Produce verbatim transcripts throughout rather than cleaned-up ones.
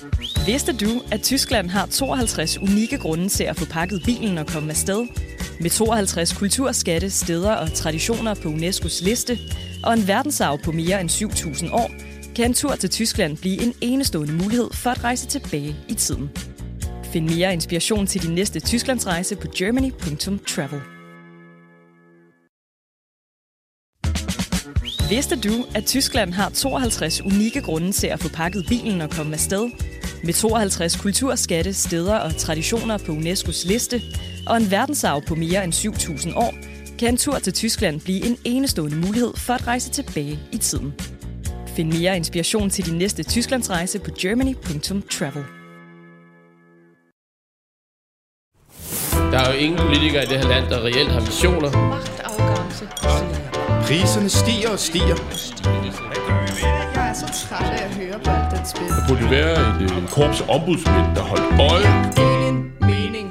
Vidste du, at Tyskland har tooghalvtreds unikke grunde til at få pakket bilen og komme afsted? Med tooghalvtreds kulturskatte, steder og traditioner på UNESCO's liste og en verdensarv på mere end syv tusind år, kan en tur til Tyskland blive en enestående mulighed for at rejse tilbage i tiden. Find mere inspiration til din næste Tysklandsrejse på germany punktum travel. Vidste du, at Tyskland har tooghalvtreds unikke grunde til at få pakket bilen og komme afsted? Med tooghalvtreds kulturskatte, steder og traditioner på UNESCO's liste og en verdensarv på mere end syv tusind år, kan en tur til Tyskland blive en enestående mulighed for at rejse tilbage i tiden. Find mere inspiration til din næste Tysklandsrejse på germany punktum travel. Der er jo ingen politikere i det her land, der reelt har visioner. Magtafgangse. Priserne stiger og stiger. Jeg er så træt af at høre på alt den spil. Der burde være et, et korps ombudsmænd, der holdt øje. Ingen mening.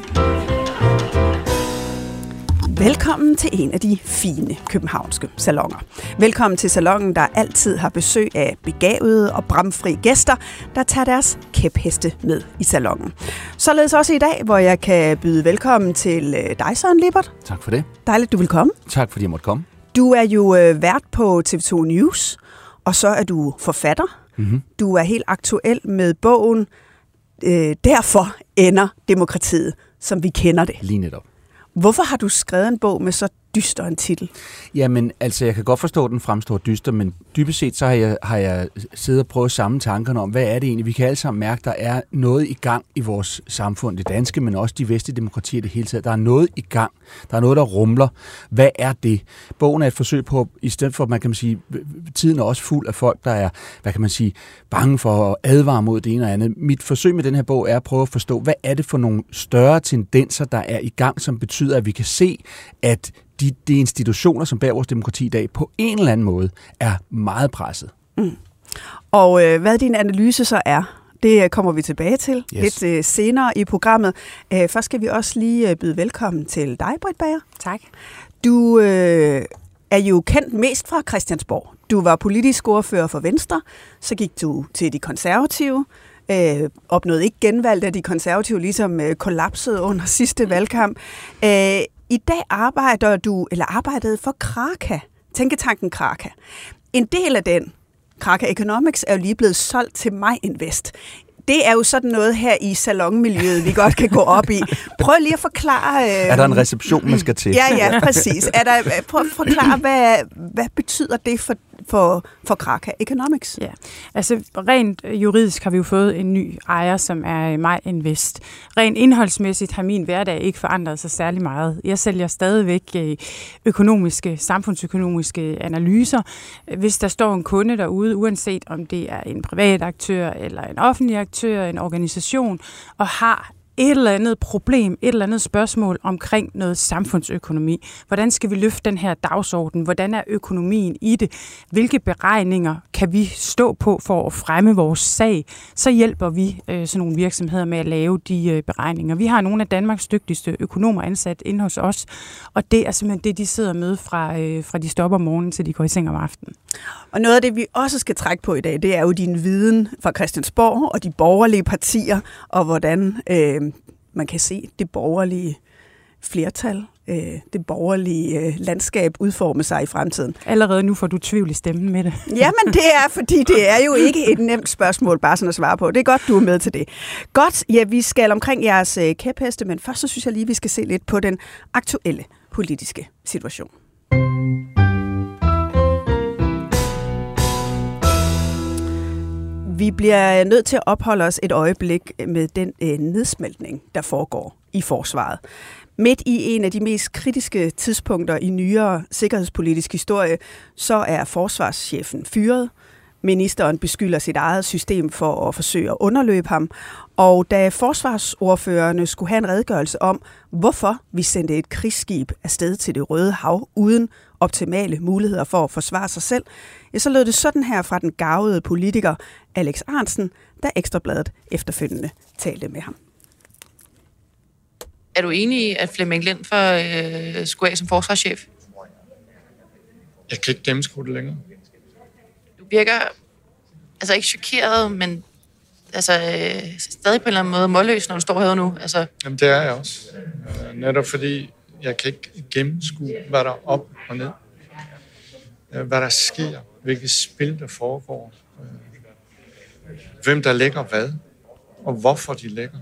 Velkommen til en af de fine københavnske salonger. Velkommen til salonen, der altid har besøg af begavede og bramfri gæster, der tager deres kæpheste med i salonen. Således også i dag, hvor jeg kan byde velkommen til dig, Søren Lippert. Tak for det. Dejligt, du vil komme. Tak fordi jeg måtte komme. Du er jo øh, vært på T V to News, og så er du forfatter. Mm-hmm. Du er helt aktuel med bogen øh, Derfor ender demokratiet, som vi kender det. Lige netop. Hvorfor har du skrevet en bog med så dyster en titel? Jamen, altså, jeg kan godt forstå, at den fremstår dyster, men dybest set så har jeg, har jeg siddet og prøvet at samle tankerne om, hvad er det egentlig? Vi kan alle sammen mærke, at der er noget i gang i vores samfund, det danske, men også de vestlige demokratier i det hele taget. Der er noget i gang. Der er noget, der rumler. Hvad er det? Bogen er et forsøg på, i stedet for, at man kan sige, tiden er også fuld af folk, der er, hvad kan man sige, bange for at advare mod det ene og andet. Mit forsøg med den her bog er at prøve at forstå, hvad er det for nogle større tendenser, der er i gang, som betyder, at vi kan se, at de, de institutioner, som bærer vores demokrati i dag, på en eller anden måde er meget presset. Mm. Og øh, hvad din analyse så er, det kommer vi tilbage til yes. lidt øh, senere i programmet. Æh, først skal vi også lige øh, byde velkommen til dig, Britt Bager. Tak. Du øh, er jo kendt mest fra Christiansborg. Du var politisk ordfører for Venstre, så gik du til de konservative, øh, opnåede ikke genvalg, da de konservative ligesom øh, kollapsede under sidste valgkamp. Æh, I dag arbejder du, eller arbejdede for Kraka, tænketanken Kraka. En del af den, Kraka Economics, er jo lige blevet solgt til MyInvest. Det er jo sådan noget her i salonmiljøet, vi godt kan gå op i. Prøv lige at forklare... Øh... Er der en reception, man skal til? Ja, ja, præcis. Er der, prøv at forklare, hvad, hvad betyder det for, for, for Kraka Economics? Ja, altså rent juridisk har vi jo fået en ny ejer, som er MyInvest. Rent indholdsmæssigt har min hverdag ikke forandret sig særlig meget. Jeg sælger stadigvæk økonomiske, samfundsøkonomiske analyser. Hvis der står en kunde derude, uanset om det er en privat aktør eller en offentlig aktør, en organisation, og har et eller andet problem, et eller andet spørgsmål omkring noget samfundsøkonomi. Hvordan skal vi løfte den her dagsorden? Hvordan er økonomien i det? Hvilke beregninger kan vi stå på for at fremme vores sag? Så hjælper vi øh, sådan nogle virksomheder med at lave de øh, beregninger. Vi har nogle af Danmarks dygtigste økonomer ansat inde hos os, og det er simpelthen det, de sidder med fra, øh, fra de stopper om morgenen til de går i seng om aftenen. Og noget af det, vi også skal trække på i dag, det er jo din viden fra Christiansborg og de borgerlige partier, og hvordan øh, man kan se det borgerlige flertal, øh, det borgerlige øh, landskab udforme sig i fremtiden. Allerede nu får du tvivl i stemmen med det. Jamen det er, fordi det er jo ikke et nemt spørgsmål bare sådan at svare på. Det er godt, du er med til det. Godt, ja, vi skal omkring jeres øh, kæpheste, men først så synes jeg lige, vi skal se lidt på den aktuelle politiske situation. Vi bliver nødt til at opholde os et øjeblik med den øh, nedsmeltning, der foregår i forsvaret. Midt i en af de mest kritiske tidspunkter i nyere sikkerhedspolitisk historie, så er forsvarschefen fyret. Ministeren beskylder sit eget system for at forsøge at underløbe ham. Og da forsvarsordførerne skulle have en redegørelse om, hvorfor vi sendte et krigsskib afsted til Det Røde Hav uden optimale muligheder for at forsvare sig selv, ja, så lød det sådan her fra den garvede politiker Alex Ahrendtsen, da Ekstra Bladet efterfølgende talte med ham. Er du enig i, at Flemming Lind for, øh, skulle af som forsvarschef? Jeg kan ikke gennemskue det længere. Du virker altså ikke chokeret, men altså, øh, stadig på en eller anden måde målløs, når du står her nu. Altså. Jamen, det er jeg også. Netop fordi, jeg kan ikke gennemskue, hvad der er op og ned. Hvad der sker, hvilket spil der foregår. Hvem der lægger hvad, og hvorfor de lægger.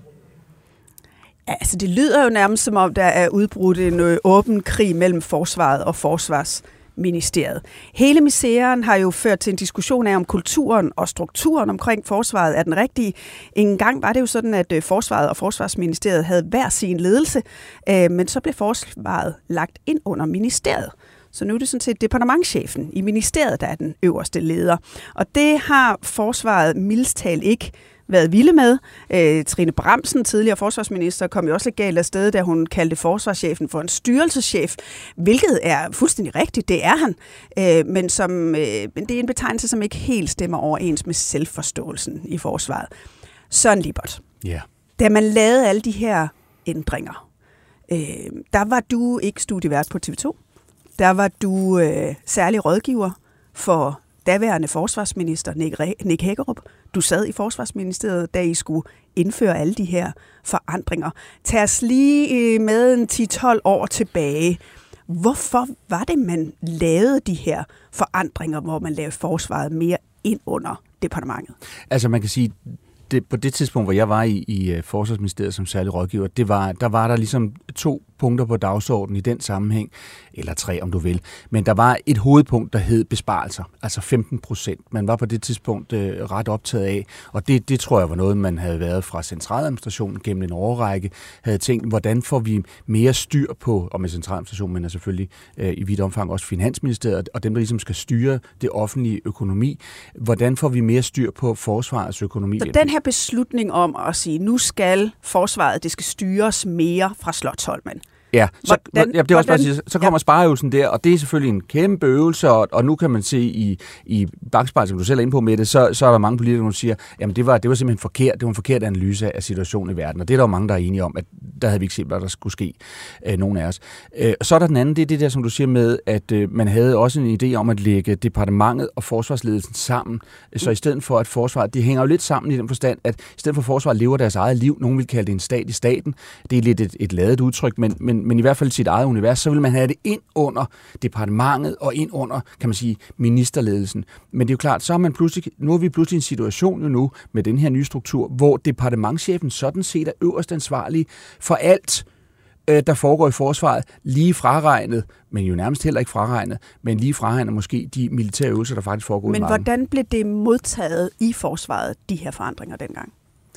Altså, det lyder jo nærmest som om, der er udbrudt en åben krig mellem forsvaret og forsvarsministeriet. Hele misæren har jo ført til en diskussion af, om kulturen og strukturen omkring forsvaret er den rigtige. En gang var det jo sådan, at forsvaret og forsvarsministeriet havde hver sin ledelse, men så blev forsvaret lagt ind under ministeriet. Så nu er det sådan set departementschefen i ministeriet, der er den øverste leder. Og det har forsvaret mildest talt ikke været vilde med. Øh, Trine Bramsen, tidligere forsvarsminister, kom jo også lidt galt af sted, da hun kaldte forsvarschefen for en styrelseschef, hvilket er fuldstændig rigtigt, det er han. Øh, men, som, øh, men det er en betegnelse, som ikke helt stemmer overens med selvforståelsen i forsvaret. Søren Lippert, yeah. Da man lavede alle de her ændringer, øh, der var du ikke studievært på T V to. Der var du øh, særlig rådgiver for daværende forsvarsminister Nick, Nick Hækkerup. Du sad i Forsvarsministeriet, da I skulle indføre alle de her forandringer. Tag os lige med en ti til tolv år tilbage. Hvorfor var det, man lavede de her forandringer, hvor man lavede forsvaret mere ind under departementet? Altså man kan sige, det, på det tidspunkt, hvor jeg var i, i Forsvarsministeriet som særlig rådgiver, det var, der var der ligesom to punkter på dagsordenen i den sammenhæng, eller tre om du vil. Men der var et hovedpunkt, der hed besparelser, altså femten procent. Man var på det tidspunkt øh, ret optaget af, og det, det tror jeg var noget, man havde været fra centraladministrationen gennem en årrække, havde tænkt, hvordan får vi mere styr på, og med centraladministrationen, men er selvfølgelig øh, i vidt omfang også Finansministeriet, og dem, der ligesom skal styre det offentlige økonomi, hvordan får vi mere styr på forsvarets økonomi? Så den her beslutning om at sige, nu skal forsvaret, det skal styres mere fra Slotsholmen. Ja, så, hvordan, ja, det er også hvordan, bare sige, så kommer ja. spareøvelsen der, og det er selvfølgelig en kæmpe øvelse, og, og nu kan man se i, i bakspejlet, som du selv er inde på med det, så, så er der mange politikere, der siger, jamen det var, det var simpelthen forkert, det var en forkert analyse af situationen i verden, og det er der jo mange, der er enige om, at der havde vi ikke set, hvad der skulle ske, øh, nogen af os. Øh, så er der den anden, det er det der, som du siger med, at øh, man havde også en idé om at lægge departementet og forsvarsledelsen sammen, så i stedet for at forsvaret, det hænger jo lidt sammen i den forstand, at i stedet for forsvaret lever deres eget liv, nogen vil kalde det en stat i staten, det er lidt et, et ladet udtryk, men, men men i hvert fald sit eget univers, så vil man have det ind under departementet og ind under, kan man sige, ministerledelsen. Men det er jo klart, så er man pludselig, nu er vi pludselig i en situation jo nu med den her nye struktur, hvor departementschefen sådan set er øverst ansvarlig for alt, der foregår i forsvaret, lige fraregnet, men jo nærmest heller ikke fraregnet, men lige fraregnet måske de militære øvelser, der faktisk foregår. Men hvordan blev det modtaget i forsvaret, de her forandringer dengang?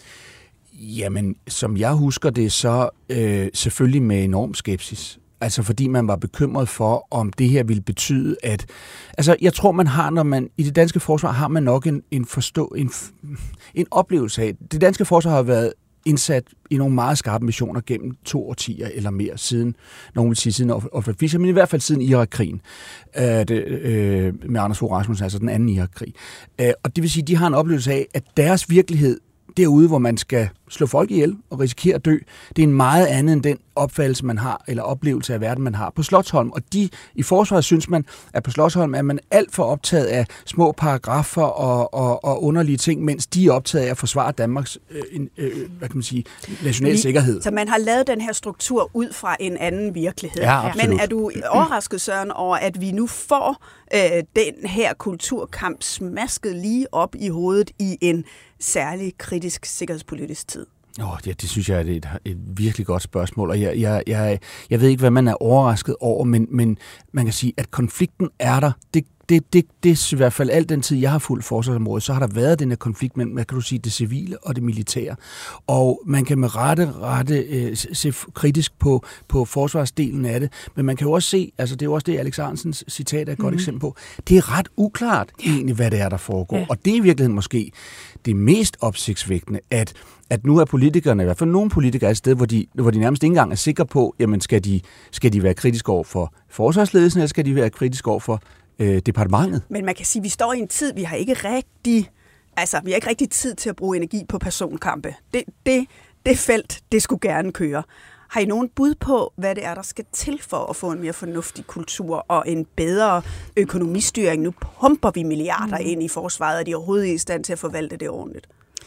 Jamen, som jeg husker det, så øh, selvfølgelig med enorm skepsis. Altså fordi man var bekymret for, om det her ville betyde, at... Altså jeg tror, man har, når man... I det danske forsvar har man nok en, en, forstå, en, en oplevelse af... Det danske forsvar har været indsat i nogle meget skarpe missioner gennem to årtier eller mere siden, nogen vil sige siden Otto Fischer, men i hvert fald siden Irak-krigen øh, det, øh, med Anders Fogh Rasmussen, altså den anden Irak-krig. Øh, og det vil sige, at de har en oplevelse af, at deres virkelighed derude, hvor man skal slå folk ihjel og risikere at dø, det er en meget andet end den opfattelse, man har, eller oplevelse af verden, man har på Slotsholm. Og de i forsvaret synes man, at på Slotsholm er man alt for optaget af små paragrafer og, og, og underlige ting, mens de er optaget af at forsvare Danmarks øh, øh, hvad kan man sige, national sikkerhed. Så man har lavet den her struktur ud fra en anden virkelighed. Ja, men er du overrasket, Søren, over, at vi nu får øh, den her kulturkamp smasket lige op i hovedet i en særlig kritisk sikkerhedspolitisk tid? Åh, oh, ja, det synes jeg er et, et virkelig godt spørgsmål, og jeg, jeg, jeg, jeg ved ikke, hvad man er overrasket over, men, men man kan sige, at konflikten er der. Det, det, det, det er i hvert fald al den tid, jeg har fulgt forsvarsområdet, så har der været den her konflikt mellem, hvad kan du sige, det civile og det militære. Og man kan med rette, rette øh, se kritisk på, på forsvarsdelen af det, men man kan jo også se, altså det er jo også det, Alex Arnsens citat er et godt mm-hmm. eksempel på, det er ret uklart egentlig, hvad det er, der foregår. Ja. Og det er i virkeligheden måske det mest opsigtsvækkende, at at nu er politikerne, i hvert fald nogle politikere, et sted, hvor de, hvor de nærmest ikke engang er sikre på, jamen skal de, skal de være kritiske over for forsvarsledelsen, eller skal de være kritiske over for øh, departementet? Men man kan sige, at vi står i en tid, vi har ikke rigtig, altså vi har ikke rigtig tid til at bruge energi på personkampe. Det, det, det felt, det skulle gerne køre. Har I nogen bud på, hvad det er, der skal til for at få en mere fornuftig kultur og en bedre økonomistyring? Nu pumper vi milliarder mm. ind i forsvaret, og de er overhovedet i stand til at forvalte det ordentligt.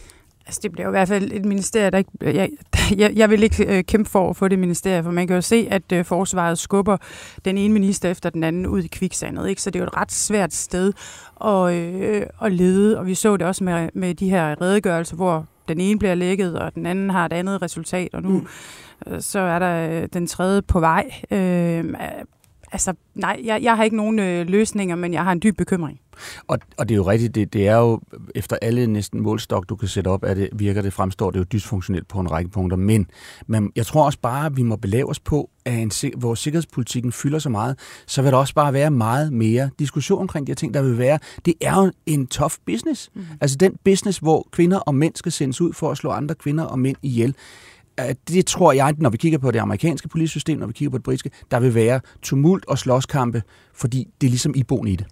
Altså, det bliver jo i hvert fald et ministerie, der ikke... Jeg, jeg, jeg vil ikke øh, kæmpe for at få det ministerie, for man kan jo se, at øh, forsvaret skubber den ene minister efter den anden ud i kviksandet, ikke? Så det er jo et ret svært sted at, øh, at lede, og vi så det også med, med de her redegørelser, hvor den ene bliver lækket, og den anden har et andet resultat, og nu mm. øh, så er der øh, den tredje på vej. Øh, altså, nej, jeg, jeg har ikke nogen øh, løsninger, men jeg har en dyb bekymring. Og, og det er jo rigtigt, det, det er jo, efter alle næsten målstok, du kan sætte op, at det virker, det fremstår, det er jo dysfunktionelt på en række punkter, men, men jeg tror også bare, at vi må belave os på, at en, hvor sikkerhedspolitikken fylder så meget, så vil der også bare være meget mere diskussion omkring de her ting, der vil være. Det er jo en tough business. Mm. Altså den business, hvor kvinder og mænd skal sendes ud for at slå andre kvinder og mænd ihjel. Det tror jeg, når vi kigger på det amerikanske politiske system, når vi kigger på det britiske, der vil være tumult og slåskampe, fordi det er ligesom iboende i det.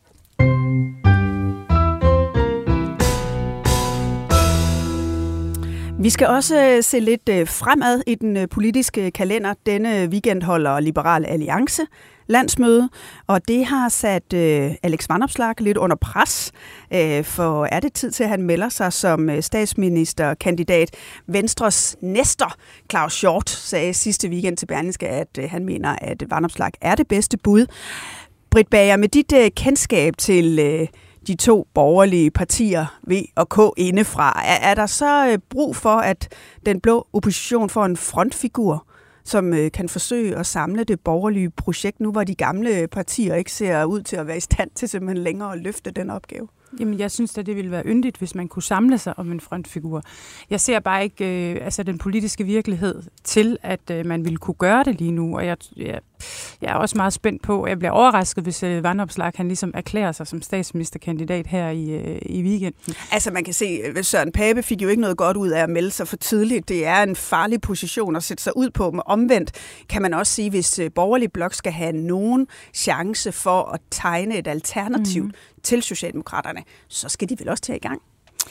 Vi skal også se lidt fremad i den politiske kalender. Denne weekend holder Liberal Alliance landsmøde, og det har sat øh, Alex Vanopslagh lidt under pres, øh, for er det tid til, at han melder sig som statsministerkandidat. Venstres næster, Claus Hjort, sagde sidste weekend til Berlingske, at øh, han mener, at Vanopslagh er det bedste bud. Britt Bager, med dit øh, kendskab til øh, de to borgerlige partier, V og K, indefra, er, er der så øh, brug for, at den blå opposition får en frontfigur, som øh, kan forsøge at samle det borgerlige projekt, nu hvor de gamle partier ikke ser ud til at være i stand til simpelthen længere at løfte den opgave? Jamen, jeg synes at det ville være yndigt, hvis man kunne samle sig om en frontfigur. Jeg ser bare ikke øh, altså den politiske virkelighed til, at øh, man ville kunne gøre det lige nu, og jeg, jeg, jeg er også meget spændt på, jeg bliver overrasket, hvis øh, Vanopslagh han ligesom erklærer sig som statsministerkandidat her i, øh, i weekenden. Altså, man kan se, at Søren Pape fik jo ikke noget godt ud af at melde sig for tidligt. Det er en farlig position at sætte sig ud på, men omvendt kan man også sige, hvis øh, borgerlig blok skal have nogen chance for at tegne et alternativ mm. til Socialdemokraterne, så skal de vel også tage i gang.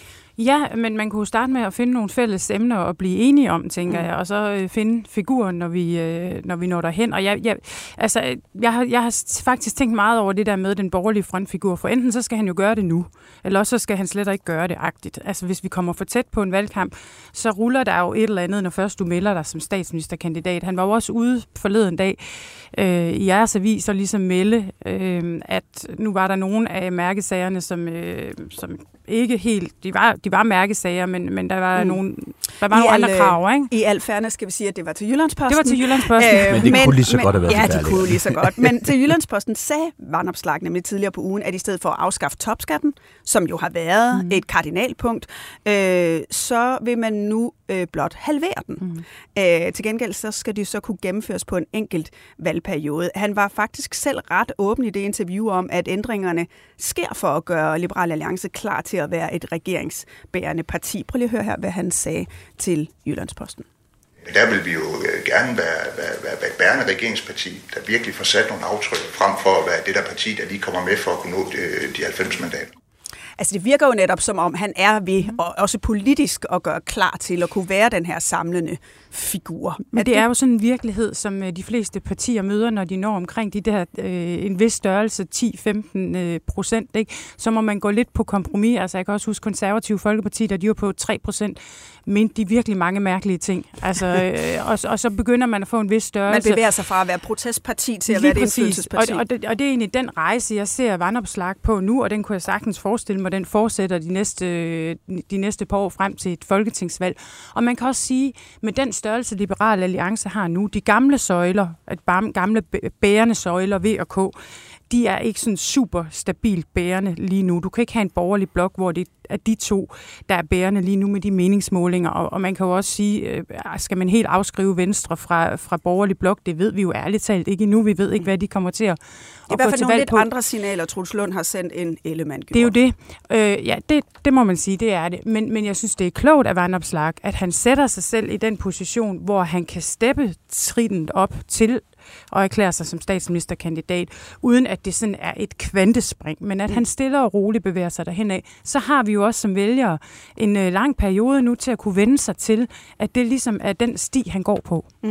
Ja, men man kunne starte med at finde nogle fælles emner og blive enige om, tænker mm. jeg, og så øh, finde figuren, når vi, øh, når vi når derhen. Og jeg, jeg, altså, jeg, har, jeg har faktisk tænkt meget over det der med den borgerlige frontfigur, for enten så skal han jo gøre det nu, eller også så skal han slet ikke gøre det agtigt. Altså hvis vi kommer for tæt på en valgkamp, så ruller der jo et eller andet, når først du melder dig som statsministerkandidat. Han var jo også ude forleden dag øh, i jeres avis og ligesom melde, øh, at nu var der nogle af mærkesagerne, som, øh, som ikke helt, de var, de var mærkesager, men, men der var mm. nogle, der var nogle al, andre krav, ikke? I al fairness skal vi sige, at det var til Jyllandsposten. Det var til Jyllandsposten. Øh, men det men, kunne lige så godt have været. Ja, det kunne lige så godt. Men til Jyllandsposten sagde Vanopslagh nemlig tidligere på ugen, at i stedet for at afskaffe topskatten, som jo har været mm. et kardinalpunkt, øh, så vil man nu øh, blot halvere den. Mm. Øh, til gengæld så skal det så kunne gennemføres på en enkelt valgperiode. Han var faktisk selv ret åben i det interview om, at ændringerne sker for at gøre Liberal Alliance klar til at være et regeringsbærende parti. Prøv lige at høre her, hvad han sagde til Jyllandsposten. Der vil vi jo gerne være, være, være, være et bærende regeringsparti, der virkelig får sat nogle aftryk frem for at være det der parti, der lige kommer med for at kunne nå de, de halvfems mandater. Altså det virker jo netop som om, han er ved, og også politisk, at gøre klar til at kunne være den her samlende figur. Men det er jo sådan en virkelighed, som de fleste partier møder, når de når omkring de der øh, en vis størrelse, ti til femten procent, ikke? Så må man gå lidt på kompromis. Altså jeg kan også huske Konservative Folkeparti, der de var på tre procent, mente de virkelig mange mærkelige ting. Altså, øh, og, og så begynder man at få en vis størrelse. Man bevæger sig fra at være protestparti til at lige være et indflydelsesparti. Og, og, det, og det er egentlig den rejse, jeg ser Vanopslagh på nu, og den kunne jeg sagtens forestille mig, den fortsætter de næste, de næste par år frem til et folketingsvalg. Og man kan også sige, med den størrelse, Liberal Alliance har nu, de gamle søjler, at gamle bærende søjler, V og K, de er ikke sådan super stabilt bærende lige nu. Du kan ikke have en borgerlig blok, hvor det er de to, der er bærende lige nu med de meningsmålinger. Og, og man kan jo også sige, øh, skal man helt afskrive Venstre fra, fra borgerlig blok? Det ved vi jo ærligt talt ikke endnu. Vi ved ikke, hvad de kommer til at, at gå til valg på. I hvert fald nogle lidt andre signaler, Truls Lund har sendt en Ellemann gjort. Det er jo det. Øh, ja, det, det må man sige, det er det. Men, men jeg synes, det er klogt af Vanopslagh, at han sætter sig selv i den position, hvor han kan steppe trinnet op til og erklære sig som statsministerkandidat, uden at det sådan er et kvantespring, men at han stille og roligt bevæger sig derhen af. Så har vi jo også som vælgere en øh, lang periode nu til at kunne vende sig til, at det ligesom er den sti, han går på. Mm.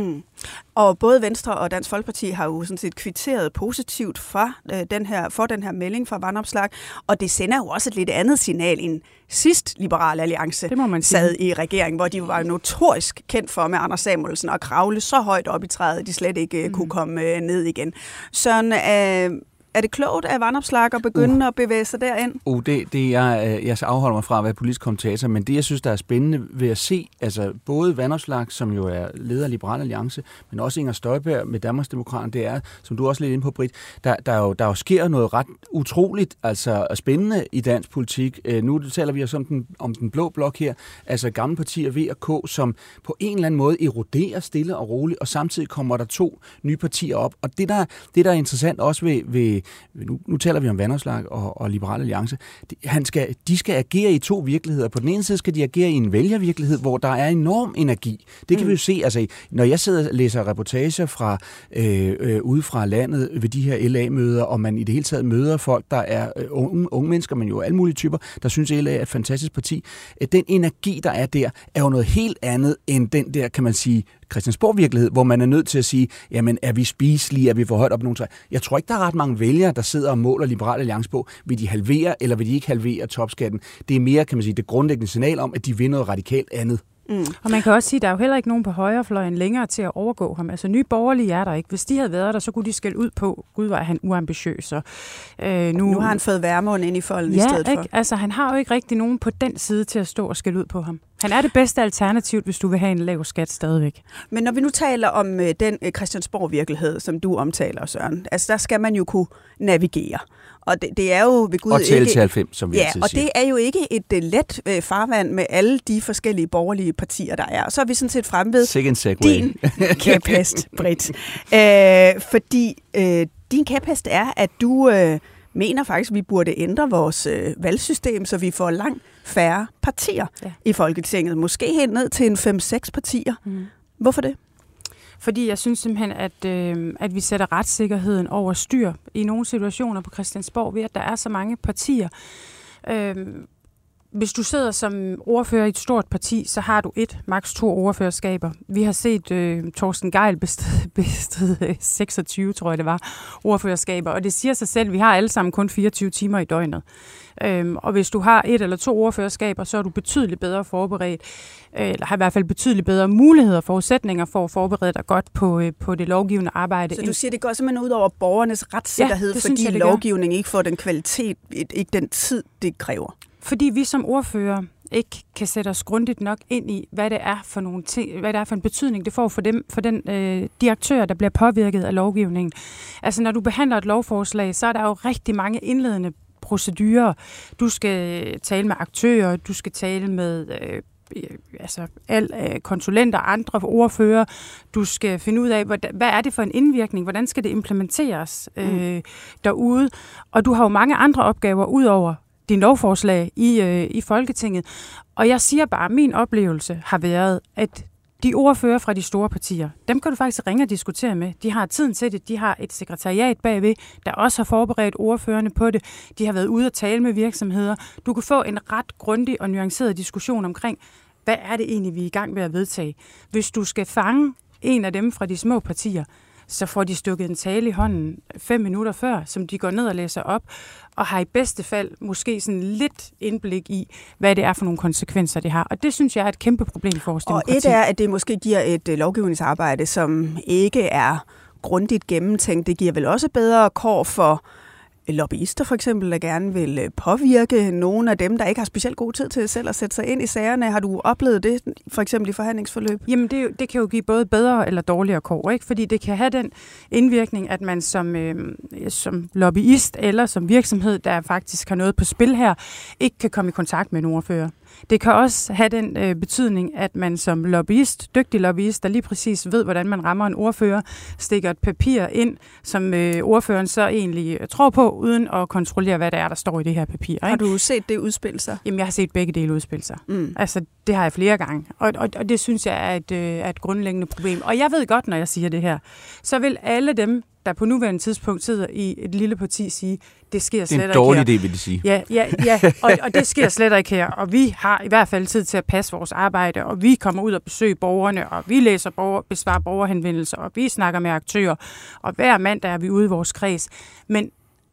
Og både Venstre og Dansk Folkeparti har jo sådan set kvitteret positivt for, øh, den her, for den her melding fra Vanopslagh, og det sender jo også et lidt andet signal end sidst Liberal Alliance sad i regeringen, hvor de var notorisk kendt for med Anders Samuelsen at kravle så højt op i træet, at de slet ikke mm. kunne komme øh, ned igen. Sådan, øh, er det klogt af Vanopslagh at begynde uh. at bevæge sig derind? Uh, det, det jeg, jeg afholder mig fra at være politisk kommentator, men det, jeg synes, der er spændende ved at se, altså både Vanopslagh, som jo er leder af Liberal Alliance, men også Inger Støjberg med Danmarksdemokraterne, det er, som du også lidt inde på, Britt, der, der, jo, der jo sker noget ret utroligt, altså spændende i dansk politik. Uh, nu taler vi også om den, om den blå blok her, altså gamle partier V og K, som på en eller anden måde eroderer stille og roligt, og samtidig kommer der to nye partier op. Og det, der, det, der er interessant også ved, ved Nu, nu taler vi om Vanopslagh og, og Liberal Alliance. De, han skal, de skal agere i to virkeligheder. På den ene side skal de agere i en vælgervirkelighed, hvor der er enorm energi. Det kan mm. vi jo se. Altså, når jeg sidder og læser reportager fra øh, øh, ude fra landet ved de her L A-møder, og man i det hele taget møder folk, der er øh, unge, unge mennesker, men jo alle mulige typer, der synes, at L A er et fantastisk parti. Den energi, der er der, er jo noget helt andet end den der, kan man sige, Christiansborg-virkelighed, hvor man er nødt til at sige, jamen, er vi spiselige, er vi for højt op nogle træer? Jeg tror ikke, der er ret mange vælgere, der sidder og måler Liberal Alliance på, vil de halvere, eller vil de ikke halvere topskatten? Det er mere, kan man sige, det grundlæggende signal om, at de vil noget radikalt andet. Mm. Og man kan også sige, at der er jo heller ikke nogen på højrefløjen længere til at overgå ham. Altså Nye Borgerlige er der ikke. Hvis de havde været der, så kunne de skælde ud på, gud, var han uambitiøs. Og, øh, nu... nu har han fået Værmund ind i folden ja, i stedet for. Ikke? Altså han har jo ikke rigtig nogen på den side til at stå og skælde ud på ham. Han er det bedste alternativ, hvis du vil have en lav skat stadigvæk. Men når vi nu taler om øh, den øh, Christiansborg-virkelighed, som du omtaler, Søren, altså der skal man jo kunne navigere. Og det, det er jo ved Gud og tælle ikke... til halvfems, som vi ja, altid og siger. det er jo ikke et uh, let uh, farvand med alle de forskellige borgerlige partier, der er. Og så er vi sådan set fremme ved din kæphest, Britt. Uh, fordi uh, din kæphest er, at du uh, mener faktisk, at vi burde ændre vores uh, valgsystem, så vi får langt færre partier ja. i Folketinget. Måske helt ned til en fem seks partier. Mm. Hvorfor det? Fordi jeg synes simpelthen, at, øh, at vi sætter retssikkerheden over styr i nogle situationer på Christiansborg ved, at der er så mange partier. Øh, hvis du sidder som ordfører i et stort parti, så har du et, maks to ordførerskaber. Vi har set øh, Torsten Gejl bestride seksogtyve, tror jeg det var, ordførerskaber, og det siger sig selv, at vi har alle sammen kun fireogtyve timer i døgnet. Øhm, og hvis du har et eller to ordførerskaber, så er du betydeligt bedre forberedt, øh, eller har i hvert fald betydeligt bedre muligheder og forudsætninger for at forberede dig godt på, øh, på det lovgivende arbejde. Så du siger, det går simpelthen ud over borgernes retssikkerhed, ja, fordi jeg, lovgivningen ikke får den kvalitet, ikke den tid, det kræver? Fordi vi som ordfører ikke kan sætte os grundigt nok ind i, hvad det er for nogle ting, hvad det er for en betydning, det får for dem, for den, øh, de aktører, der bliver påvirket af lovgivningen. Altså, når du behandler et lovforslag, så er der jo rigtig mange indledende procedurer. Du skal tale med aktører, du skal tale med øh, altså al, øh, konsulenter, andre ordfører. Du skal finde ud af, hvad, hvad er det for en indvirkning, hvordan skal det implementeres øh, mm. derude. Og du har jo mange andre opgaver ud over din lovforslag i, øh, i Folketinget. Og jeg siger bare, at min oplevelse har været, at de ordfører fra de store partier, dem kan du faktisk ringe og diskutere med. De har tiden til det. De har et sekretariat bagved, der også har forberedt ordførerne på det. De har været ude og tale med virksomheder. Du kan få en ret grundig og nuanceret diskussion omkring, hvad er det egentlig, vi er i gang med at vedtage. Hvis du skal fange en af dem fra de små partier, så får de stukket en tale i hånden fem minutter før, som de går ned og læser op, og har i bedste fald måske sådan lidt indblik i, hvad det er for nogle konsekvenser, det har. Og det synes jeg er et kæmpe problem for vores demokrati. Og et er, at det måske giver et lovgivningsarbejde, som ikke er grundigt gennemtænkt. Det giver vel også bedre kår for lobbyister for eksempel, der gerne vil påvirke nogle af dem, der ikke har specielt god tid til selv at sætte sig ind i sagerne. Har du oplevet det for eksempel i forhandlingsforløb? Jamen det, det kan jo give både bedre eller dårligere kår, ikke? Fordi det kan have den indvirkning, at man som, øh, som lobbyist eller som virksomhed, der faktisk har noget på spil her, ikke kan komme i kontakt med en ordfører. Det kan også have den øh, betydning, at man som lobbyist, dygtig lobbyist, der lige præcis ved, hvordan man rammer en ordfører, stikker et papir ind, som øh, ordføreren så egentlig tror på, uden at kontrollere, hvad det er, der står i det her papir. Ikke? Har du set det udspille sig? Jamen, jeg har set begge dele udspille sig. Mm. Altså, det har jeg flere gange. Og, og, og det synes jeg er et, øh, er et grundlæggende problem. Og jeg ved godt, når jeg siger det her, så vil alle dem, der på nuværende tidspunkt sidder i et lille parti, sige, det sker slet ikke her. Det er en dårlig idé, vil de sige. Ja, ja, ja. Og, og det sker slet ikke her. Og vi har i hvert fald tid til at passe vores arbejde, og vi kommer ud og besøger borgerne, og vi læser borger, besvarer borgerhenvendelser, og vi snakker med aktører, og hver mandag er vi ude i vores kreds. Men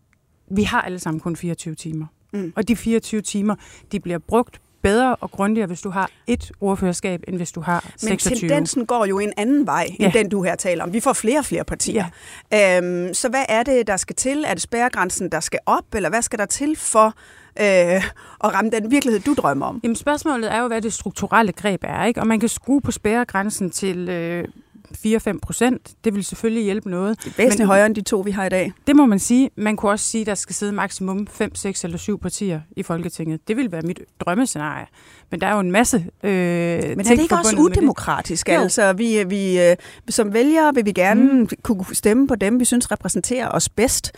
vi har alle sammen kun fireogtyve timer. Mm. Og de fireogtyve timer, de bliver brugt bedre og grundigere, hvis du har et ordførerskab, end hvis du har seksogtyve. Men tendensen går jo en anden vej, end ja. den du her taler om. Vi får flere og flere partier. Ja. Øhm, så hvad er det, der skal til? Er det spærregrænsen, der skal op, eller hvad skal der til for øh, at ramme den virkelighed, du drømmer om? Jamen spørgsmålet er jo, hvad det strukturelle greb er, ikke? Og man kan skrue på spærregrænsen til Øh, fire til fem procent. Det vil selvfølgelig hjælpe noget. Det er væsentligt højere end de to, vi har i dag. Det må man sige. Man kunne også sige, at der skal sidde maksimum fem, seks eller syv partier i Folketinget. Det vil være mit drømmescenarie. Men der er jo en masse øh, Men er det ikke også udemokratisk? Altså, vi, vi, øh, som vælgere vil vi gerne mm. kunne stemme på dem, vi synes repræsenterer os bedst.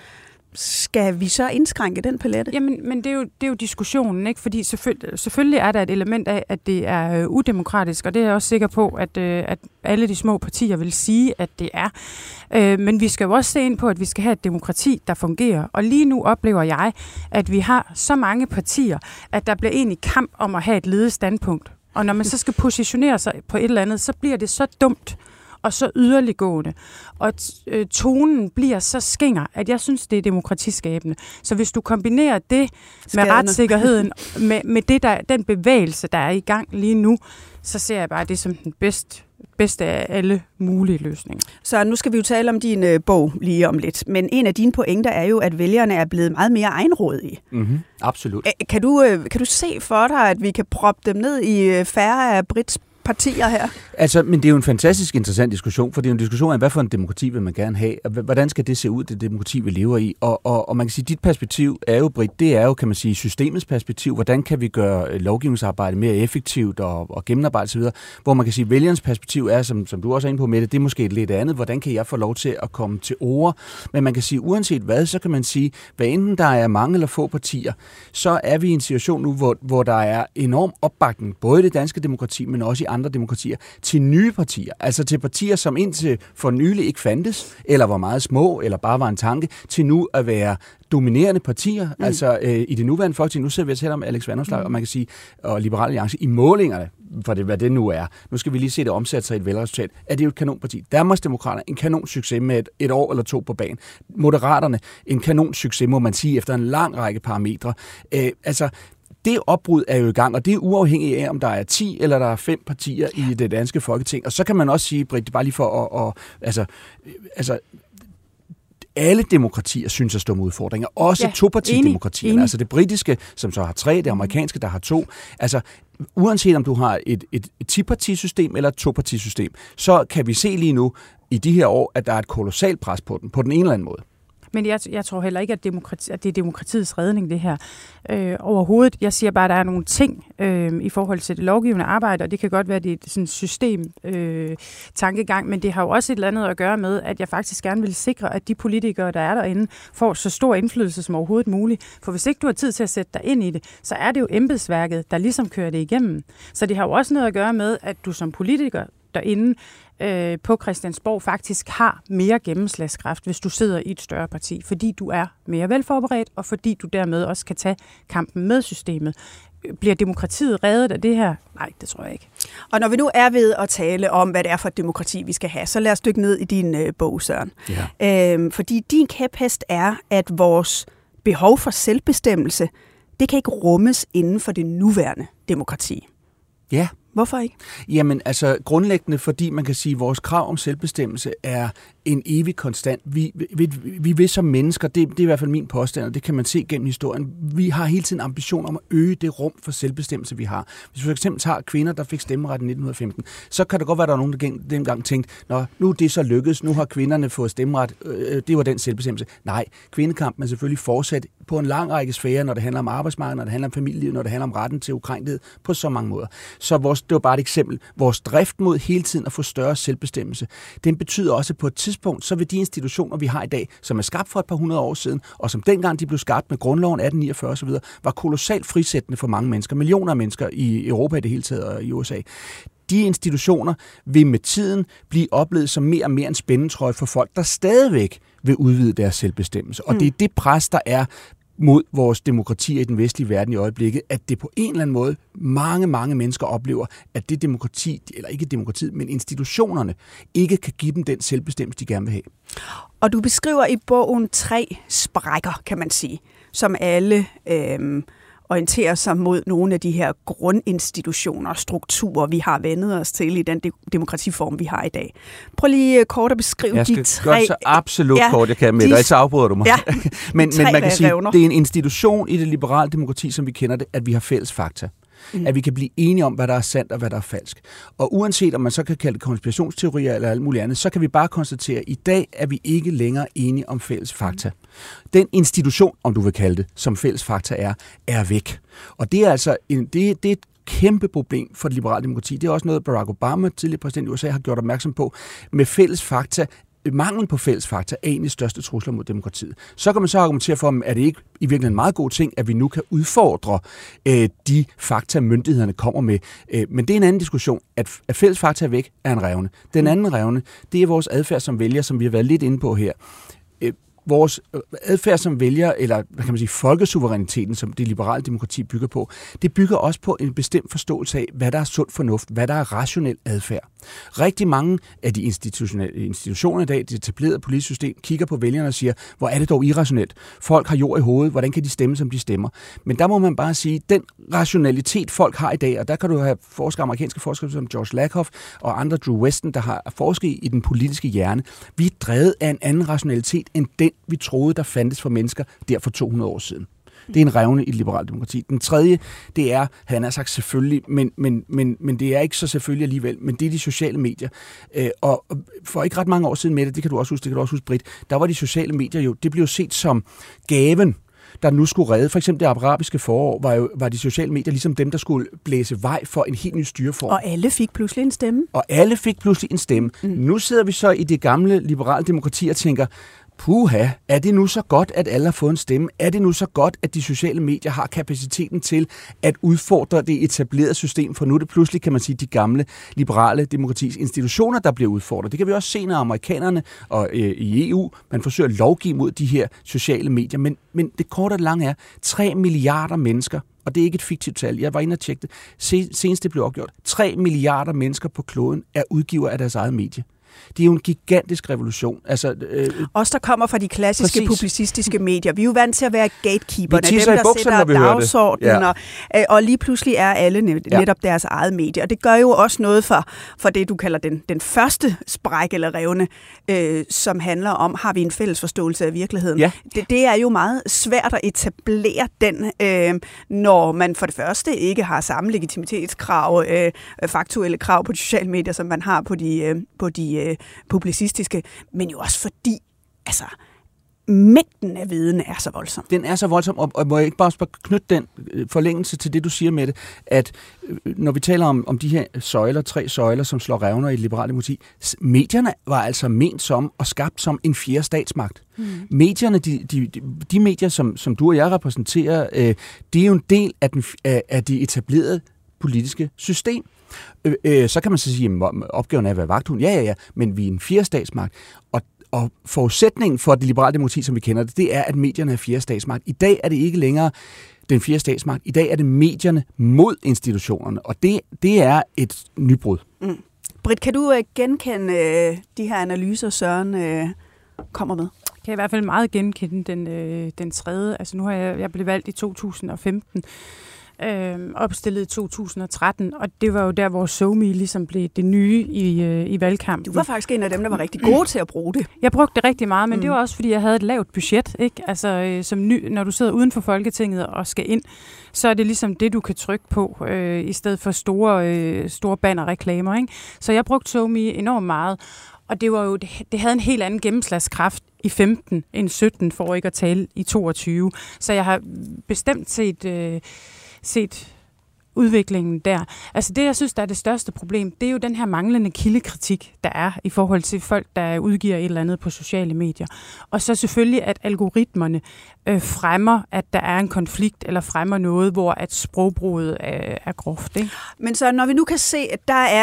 Skal vi så indskrænke den palette? Jamen, men det er jo, det er jo diskussionen, ikke? Fordi selvfølgelig, selvfølgelig er der et element af, at det er øh, udemokratisk, og det er jeg også sikker på, at, øh, at alle de små partier vil sige, at det er. Øh, men vi skal jo også se ind på, at vi skal have et demokrati, der fungerer. Og lige nu oplever jeg, at vi har så mange partier, at der bliver egentlig kamp om at have et ledet standpunkt. Og når man så skal positionere sig på et eller andet, så bliver det så dumt og så yderliggående. Og øh, tonen bliver så skinger, at jeg synes, det er demokratiskabende. Så hvis du kombinerer det med Skadende. retssikkerheden, med, med det der, den bevægelse, der er i gang lige nu, så ser jeg bare det som den bedste, bedste af alle mulige løsninger. Så nu skal vi jo tale om din øh, bog lige om lidt. Men en af dine pointer er jo, at vælgerne er blevet meget mere egenrådige. Mm-hmm. Absolut. Æ, kan, du, øh, kan du se for dig, at vi kan proppe dem ned i øh, færre af Brits partier her? Altså, men det er jo en fantastisk interessant diskussion, for det er jo en diskussion af, hvad for en demokrati vil man gerne have, og hvordan skal det se ud, det demokrati, vi lever i? Og, og, og man kan sige, dit perspektiv er jo, Britt, det er jo, kan man sige, systemets perspektiv. Hvordan kan vi gøre lovgivningsarbejde mere effektivt og, og gennemarbejde osv., hvor man kan sige, vælgerens perspektiv er, som, som du også er inde på, Mette, det er måske lidt andet. Hvordan kan jeg få lov til at komme til ord? Men man kan sige, uanset hvad, så kan man sige, hvad enten der er mange eller få partier, så er vi i en situation nu, hvor, hvor der er enorm opbakning, både i det danske demokrati, men også i andre demokratier, til nye partier. Altså til partier, som indtil for nylig ikke fandtes, eller var meget små, eller bare var en tanke, til nu at være dominerende partier. Mm. Altså øh, i det nuværende folketing, nu sidder vi og taler om Alex Vanopslagh, mm. og man kan sige, og Liberal Alliance, i målingerne, for det, hvad det nu er. Nu skal vi lige se det omsætte sig i et valgresultat. Er det jo et kanonparti? Danmarksdemokraterne, en kanon succes med et, et år eller to på banen. Moderaterne, en kanon succes, må man sige, efter en lang række parametre. Øh, altså, det opbrud er jo i gang, og det er uafhængigt af, om der er ti eller der er fem partier i det danske folketing. Og så kan man også sige, Britt, bare lige for at... at altså, altså, alle demokratier synes at stå med udfordringer. Også ja, topartidemokratierne. Altså det britiske, som så har tre, det amerikanske, der har to. Altså uanset om du har et, et, et ti-partisystem eller et topartisystem, så kan vi se lige nu i de her år, at der er et kolossalt pres på den, på den ene eller anden måde. Men jeg, jeg tror heller ikke, at, demokrati, at det er demokratiets redning, det her. Øh, overhovedet. Jeg siger bare, at der er nogle ting øh, i forhold til det lovgivende arbejde, og det kan godt være, at det er sådan en system-tankegang, øh, men det har jo også et eller andet at gøre med, at jeg faktisk gerne vil sikre, at de politikere, der er derinde, får så stor indflydelse som overhovedet muligt. For hvis ikke du har tid til at sætte dig ind i det, så er det jo embedsværket, der ligesom kører det igennem. Så det har jo også noget at gøre med, at du som politiker derinde øh, på Christiansborg faktisk har mere gennemslagskraft, hvis du sidder i et større parti, fordi du er mere velforberedt, og fordi du dermed også kan tage kampen med systemet. Bliver demokratiet reddet af det her? Nej, det tror jeg ikke. Og når vi nu er ved at tale om, hvad det er for et demokrati, vi skal have, så lad os dykke ned i din øh, bog, Søren. Ja. Øhm, fordi din kæphest er, at vores behov for selvbestemmelse, det kan ikke rummes inden for det nuværende demokrati. Ja. Hvorfor ikke? Jamen, altså grundlæggende, fordi man kan sige, at vores krav om selvbestemmelse er en evig konstant. Vi, vi, vi vil som mennesker, det, det er i hvert fald min påstand, og det kan man se gennem historien, vi har hele tiden ambition om at øge det rum for selvbestemmelse, vi har. Hvis vi for eksempel tager kvinder, der fik stemmeret i nitten femten, så kan det godt være, at der er nogen, der dengang tænkte, nå, nu er det så lykkedes, nu har kvinderne fået stemmeret, øh, det var den selvbestemmelse. Nej, kvindekampen er selvfølgelig fortsat på en lang række sfærer, når det handler om arbejdsmarkedet, når det handler om familieliv, når det handler om retten til ukrænkelighed, på så mange måder. Så vores, det var bare et eksempel. Vores drift mod hele tiden at få større selvbestemmelse, den betyder også, at på et tidspunkt, så vil de institutioner, vi har i dag, som er skabt for et par hundrede år siden, og som dengang de blev skabt med grundloven atten niogfyrre osv., var kolossalt frisættende for mange mennesker, millioner af mennesker i Europa i det hele taget og i U S A. De institutioner vil med tiden blive oplevet som mere og mere en spændetrøje for folk, der stadigvæk vil udvide deres selvbestemmelse. Og mm. det er det pres, der er mod vores demokratier i den vestlige verden i øjeblikket, at det på en eller anden måde, mange, mange mennesker oplever, at det demokrati, eller ikke demokratiet, men institutionerne, ikke kan give dem den selvbestemmelse, de gerne vil have. Og du beskriver i bogen tre sprækker, kan man sige, som alle øh, orienterer sig mod nogle af de her grundinstitutioner og strukturer, vi har vendet os til i den de- demokratiform, vi har i dag. Prøv lige kort at beskrive de tre... Jeg skal gøre så absolut ja, kort, jeg kan med de, dig, så afbryder du mig. Ja, men, men man kan sige, revner. det er en institution i det liberale demokrati, som vi kender det, at vi har fælles fakta. Mm. At vi kan blive enige om, hvad der er sandt og hvad der er falsk. Og uanset om man så kan kalde det konspirationsteorier eller alt muligt andet, så kan vi bare konstatere, at i dag er vi ikke længere enige om fælles fakta. Den institution, om du vil kalde det, som fælles fakta er, er væk. Og det er altså en, det, det er et kæmpe problem for det liberale demokrati. Det er også noget, Barack Obama, tidligere præsident i U S A, har gjort opmærksom på. Med fælles fakta, manglen på fælles fakta er en af de største trusler mod demokratiet. Så kan man så argumentere for, at det ikke i virkeligheden en meget god ting, at vi nu kan udfordre øh, de fakta, myndighederne kommer med. Øh, men det er en anden diskussion. At, at fælles fakta er væk, er en revne. Den anden revne, det er vores adfærd som vælger, som vi har været lidt inde på her. Øh, vores adfærd som vælger, eller hvad kan man sige, folkesuveræniteten, som det liberale demokrati bygger på, det bygger også på en bestemt forståelse af, hvad der er sund fornuft, hvad der er rationel adfærd. Rigtig mange af de institutioner i dag, det etablerede politiske system, kigger på vælgerne og siger, hvor er det dog irrationelt? Folk har jord i hovedet, hvordan kan de stemme, som de stemmer? Men der må man bare sige, den rationalitet, folk har i dag, og der kan du have forskere, amerikanske forskere som George Lakoff og andre, Drew Westen, der har forsket i den politiske hjerne. Vi er drevet af en anden rationalitet, end den, vi troede, der fandtes for mennesker der for to hundrede år siden. Det er en revne i det liberale demokrati. Den tredje, det er, han har sagt selvfølgelig, men, men, men, men det er ikke så selvfølgelig alligevel, men det er de sociale medier. Øh, og for ikke ret mange år siden med det, det kan du også huske, det kan du også huske, Britt, der var de sociale medier jo, det blev jo set som gaven, der nu skulle redde. For eksempel det arabiske forår var jo var de sociale medier ligesom dem, der skulle blæse vej for en helt ny styreform. Og alle fik pludselig en stemme. Og alle fik pludselig en stemme. Mm. Nu sidder vi så i det gamle liberale demokrati og tænker, puha, er det nu så godt, at alle har fået en stemme? Er det nu så godt, at de sociale medier har kapaciteten til at udfordre det etablerede system? For nu er det pludselig, kan man sige, de gamle liberale demokratis institutioner, der bliver udfordret. Det kan vi også se, når amerikanerne og øh, i E U, man forsøger at lovgive mod de her sociale medier. Men, men det korte og lange er, tre milliarder mennesker, og det er ikke et fiktivt tal, jeg var inde og tjekke det, senest det blev opgjort, tre milliarder mennesker på kloden er udgiver af deres eget medie. Det er jo en gigantisk revolution. Altså, øh, Os, der kommer fra de klassiske præcis. publicistiske medier. Vi er jo vant til at være gatekeeperne, dem, der bukserne, sætter dagsordenen, ja. og, og lige pludselig er alle netop ja. deres eget medie. Og det gør jo også noget for, for det, du kalder den, den første spræk eller revne, øh, som handler om, har vi en fælles forståelse af virkeligheden. Ja. Det, det er jo meget svært at etablere den, øh, når man for det første ikke har samme legitimitetskrav, øh, faktuelle krav på de sociale medier, som man har på de, øh, på de publicistiske, men jo også fordi, altså, mængden af viden er så voldsom. Den er så voldsom, og, og må jeg ikke bare knytte den forlængelse til det, du siger med det, at når vi taler om, om de her søjler, tre søjler, som slår revner i det liberale demokrati, medierne var altså ment som og skabt som en fjerde statsmagt. Mm. Medierne, de, de, de medier, som, som du og jeg repræsenterer, øh, det er jo en del af, den, af, af det etablerede politiske system. Øh, øh, så kan man så sige, at opgaven er at være vagthund. Ja, ja, ja, men vi er en fjerde statsmagt. Og, og forudsætningen for det liberale demokrati, som vi kender det, det er, at medierne er fjerde statsmagt. I dag er det ikke længere den fjerde statsmagt. I dag er det medierne mod institutionerne, og det, det er et nybrud. Mm. Britt, kan du uh, genkende uh, de her analyser, Søren uh, kommer med? Jeg kan i hvert fald meget genkende den, øh, den tredje. Altså nu har jeg, jeg blev valgt i to tusind og femten, øh, opstillet i to tusind og tretten, og det var jo der, hvor SoMe ligesom blev det nye i, øh, i valgkampen. Du var faktisk en af dem, der var rigtig gode til at bruge det. Jeg brugte det rigtig meget, men mm. det var også, fordi jeg havde et lavt budget, ikke? Altså, øh, som ny, når du sidder uden for Folketinget og skal ind, så er det ligesom det, du kan trykke på, øh, i stedet for store, øh, store bannerreklamer, ikke? Så jeg brugte SoMe enormt meget, og det var jo, det, det havde en helt anden gennemslagskraft i femten end sytten, for ikke at tale i toogtyve. Så jeg har bestemt set, øh, set udviklingen der. Altså det, jeg synes, der er det største problem, det er jo den her manglende kildekritik, der er i forhold til folk, der udgiver et eller andet på sociale medier. Og så selvfølgelig, at algoritmerne øh, fremmer, at der er en konflikt, eller fremmer noget, hvor at sprogbruget er, er groft, ikke? Men så når vi nu kan se, at der er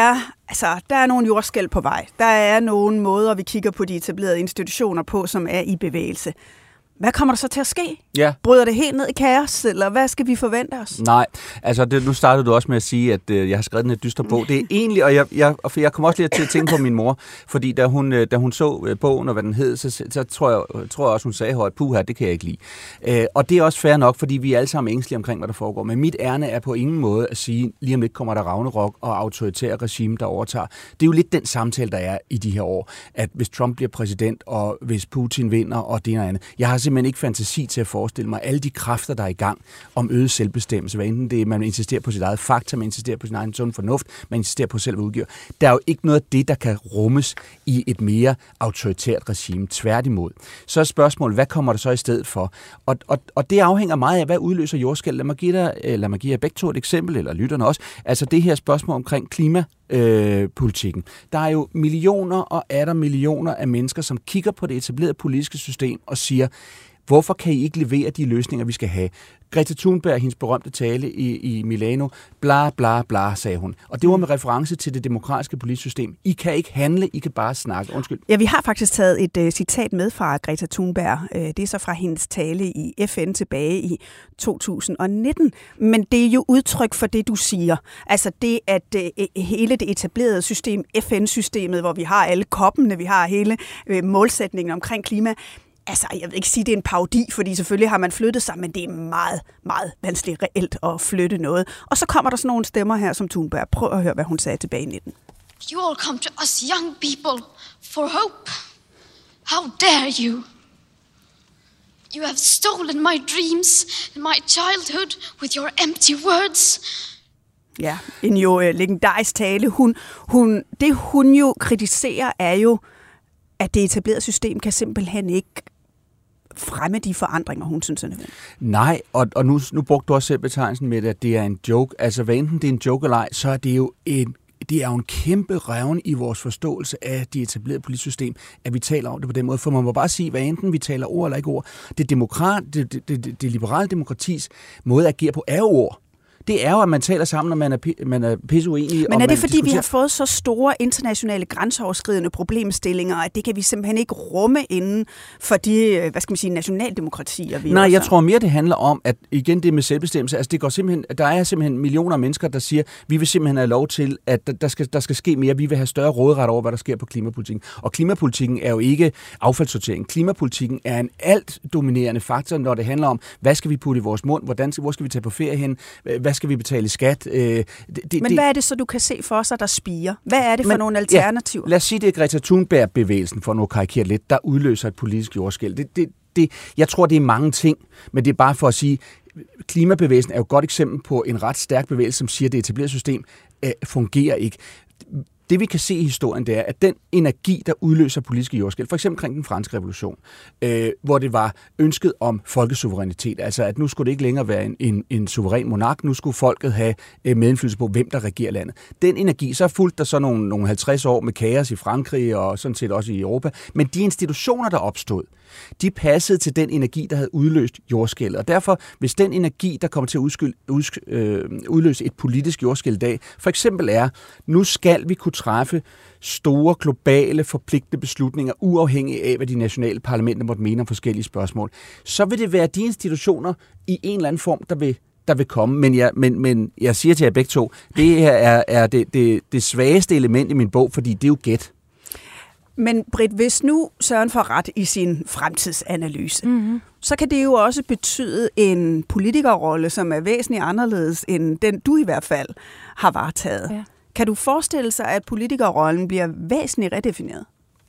Altså, der er nogle jordskælv på vej. Der er nogle måder, vi kigger på de etablerede institutioner på, som er i bevægelse. Hvad kommer der så til at ske? Ja. Bryder det helt ned i kaos, eller hvad skal vi forvente os? Nej, altså det, nu startede du også med at sige, at øh, jeg har skrevet den her dystre bog. Det er egentlig, og jeg, jeg, og jeg kom også lige til at tænke på min mor, fordi da hun, da hun så øh, bogen og hvad den hed, så, så tror, jeg, tror jeg også, hun sagde højt, puha, det kan jeg ikke lide. Øh, og det er også fair nok, fordi vi er alle sammen ængstelige omkring, hvad der foregår. Men mit ærne er på ingen måde at sige, lige om lidt kommer der ragnarok og autoritære regime, der overtager. Det er jo lidt den samtale, der er i de her år, at hvis Trump bliver præsident, og hvis Putin vinder, og det og andet. Jeg har simpelthen ikke fantasi til at forestille mig alle de kræfter, der er i gang om øget selvbestemmelse. Hvad enten det er, man insisterer på sit eget fakta, man insisterer på sin egen sund fornuft, man insisterer på selv at udgive. Der er jo ikke noget af det, der kan rummes i et mere autoritært regime. Tværtimod. Så er spørgsmålet, hvad kommer der så i stedet for? Og, og, og det afhænger meget af, hvad udløser jordskælv. Lad mig give dig, lad mig give jer begge to et eksempel, eller lytterne også. Altså det her spørgsmål omkring klima. Øh, politikken. Der er jo millioner og atter millioner af mennesker, som kigger på det etablerede politiske system og siger, hvorfor kan I ikke levere de løsninger, vi skal have? Greta Thunberg, hendes berømte tale i, i Milano, bla bla bla, sagde hun. Og det var med reference til det demokratiske politiske system. I kan ikke handle, I kan bare snakke. Undskyld. Ja, vi har faktisk taget et uh, citat med fra Greta Thunberg. Uh, det er så fra hendes tale i F N tilbage i to tusind nitten. Men det er jo udtryk for det, du siger. Altså det, at uh, hele det etablerede system, F N-systemet, hvor vi har alle koppene, vi har hele uh, målsætningen omkring klima. Altså, jeg vil ikke sige, at det er en parodi, fordi selvfølgelig har man flyttet sig, men det er meget, meget vanskeligt reelt at flytte noget. Og så kommer der sådan nogle stemmer her som Thunberg. Prøv at høre, hvad hun sagde tilbage i nitten. You all come to us young people for hope. How dare you? You have stolen my dreams and my childhood with your empty words. Ja, en jo uh, legendarisk tale. Hun, hun, det hun jo kritiserer er jo, at det etablerede system kan simpelthen ikke fremme de forandringer, hun synes er nødvendigt. Nej, og, og nu, nu brugte du også selv betegnelsen med, at det er en joke. Altså, hvad enten det er en joke eller ej, så er det jo en, det er jo en kæmpe revne i vores forståelse af det etablerede politiske system, at vi taler om det på den måde. For man må bare sige, hvad enten vi taler ord eller ikke ord. Det, demokrat, det, det, det, det liberale demokratis måde at agere på er jo ord. Det er jo, at man taler sammen, når man er, man er pisseuenige. Men er det, fordi vi har fået så store internationale grænseoverskridende problemstillinger, at det kan vi simpelthen ikke rumme inden for de, hvad skal man sige, nationaldemokratier? Vi Nej, også... jeg tror mere, det handler om, at igen det med selvbestemmelse, altså det går simpelthen, der er simpelthen millioner af mennesker, der siger, vi vil simpelthen have lov til, at der skal, der skal ske mere, vi vil have større råderet over, hvad der sker på klimapolitikken. Og klimapolitikken er jo ikke affaldssortering. Klimapolitikken er en alt dominerende faktor, når det handler om, hvad skal vi putte i vores mund, hvordan skal, hvor skal vi tage på ferie hen, hvad skal vi betale skat? Øh, det, det, Men hvad er det så, du kan se for sig, der spiger? Hvad er det for men, nogle alternativer? Ja, lad os sige, det er Greta Thunberg-bevægelsen, for nu at karikere lidt, der udløser et politisk jordskælv. Det, det, det, jeg tror, det er mange ting, men det er bare for at sige, klimabevægelsen er jo et godt eksempel på en ret stærk bevægelse, som siger, at det etablerede system øh, fungerer ikke. Det vi kan se i historien, det er, at den energi, der udløser politiske jordskælv, for eksempel kring den franske revolution, øh, hvor det var ønsket om folkesuverænitet, altså at nu skulle det ikke længere være en, en, en suveræn monark, nu skulle folket have øh, medindflydelse på, hvem der regerer landet. Den energi, så er fulgt der så nogle, nogle halvtreds år med kaos i Frankrig og sådan set også i Europa, men de institutioner, der opstod, de passede til den energi, der havde udløst jordskælvet. Og derfor, hvis den energi, der kommer til at udskyld, udsky, øh, udløse et politisk jordskælv i dag, for eksempel er, nu skal vi kunne træffe store, globale, forpligtende beslutninger, uafhængig af, hvad de nationale parlamenter måtte mene om forskellige spørgsmål, så vil det være de institutioner i en eller anden form, der vil der vil komme, men jeg, men, men jeg siger til jer begge to, det her er, er det, det, det svageste element i min bog, fordi det er jo gæt. Men Britt, hvis nu Søren får ret i sin fremtidsanalyse, mm-hmm. så kan det jo også betyde en politikerrolle, som er væsentligt anderledes end den, du i hvert fald har varetaget. Ja. Kan du forestille sig, at politikerrollen bliver væsentligt redefineret?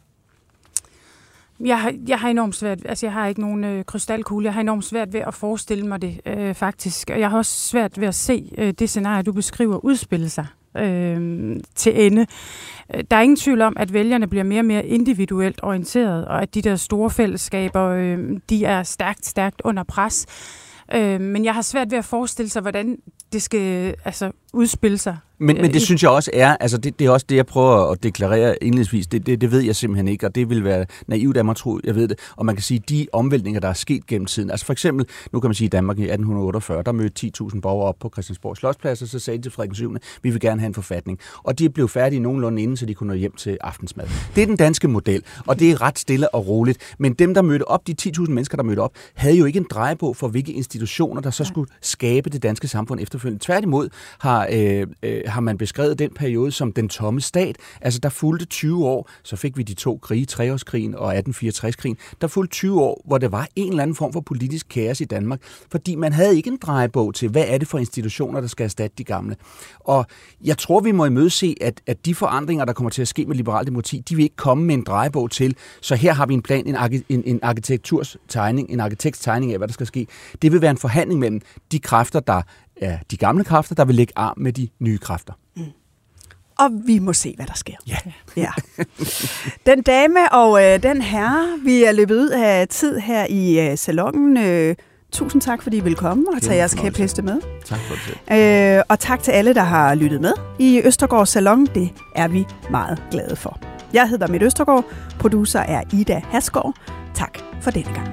Jeg har, jeg har enormt svært, altså jeg har ikke nogen øh, krystalkugle, jeg har enormt svært ved at forestille mig det øh, faktisk, og jeg har også svært ved at se øh, det scenarie, du beskriver, udspille sig øh, til ende. Der er ingen tvivl om, at vælgerne bliver mere og mere individuelt orienteret, og at de der store fællesskaber, øh, de er stærkt, stærkt under pres. Øh, men jeg har svært ved at forestille sig, hvordan det skal altså udspille sig. Men, men det synes jeg også er, altså det, det er også det, jeg prøver at deklarere indledningsvis. Det, det, det ved jeg simpelthen ikke, og det vil være naivt af mig, tror jeg ved det. Og man kan sige, de omvæltninger, der er sket gennem tiden. Altså for eksempel, nu kan man sige, i Danmark i atten otteogfyrre, der mødte ti tusind borgere op på Christiansborg Slotsplads, og så sagde de til Frederik den syvende, vi vil gerne have en forfatning. Og de blev færdige nogenlunde inden, så de kunne nå hjem til aftensmad. Det er den danske model, og det er ret stille og roligt. Men dem, der mødte op, de ti tusind mennesker, der mødte op, havde jo ikke en drejebog for, hvilke institutioner, der så skulle skabe det danske samfund efterfølgende. Tværtimod har, øh, øh, har man beskrevet den periode som den tomme stat. Altså, der fulgte tyve år, så fik vi de to krige, treårskrigen og atten fireogtres-krigen. Der fulgte tyve år, hvor der var en eller anden form for politisk kaos i Danmark, fordi man havde ikke en drejebog til, hvad er det for institutioner, der skal erstatte de gamle. Og jeg tror, vi må imødese, at, at de forandringer, der kommer til at ske med liberal demokrati, de vil ikke komme med en drejebog til, så her har vi en plan, en, arki- en, en arkitekturs-tegning, en arkitekts tegning af, hvad der skal ske. Det vil være en forhandling mellem de kræfter, der er de gamle kræfter, der vil lægge arm med de nye kræfter. Mm. Og vi må se, hvad der sker. Ja. ja. Den dame og øh, den herre, vi er løbet ud af tid her i øh, salonen. Øh, tusind tak, fordi I vil komme og tage jeres kæpheste med. Tak for det. Øh, og tak til alle, der har lyttet med i Østergaard Salon. Det er vi meget glade for. Jeg hedder Mette Østergaard. Producer er Ida Hasgaard. Tak for denne gang.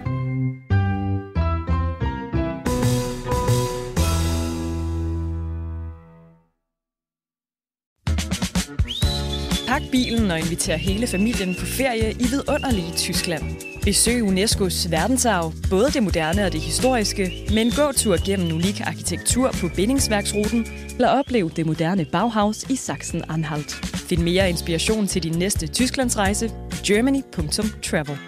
Pak bilen og inviter hele familien på ferie i vidunderlige Tyskland. Besøg UNESCO's verdensarv, både det moderne og det historiske, med en gåtur gennem unik arkitektur på bindingsværksruten, eller opleve det moderne Bauhaus i Sachsen-Anhalt. Find mere inspiration til din næste Tysklandsrejse på germany punktum travel.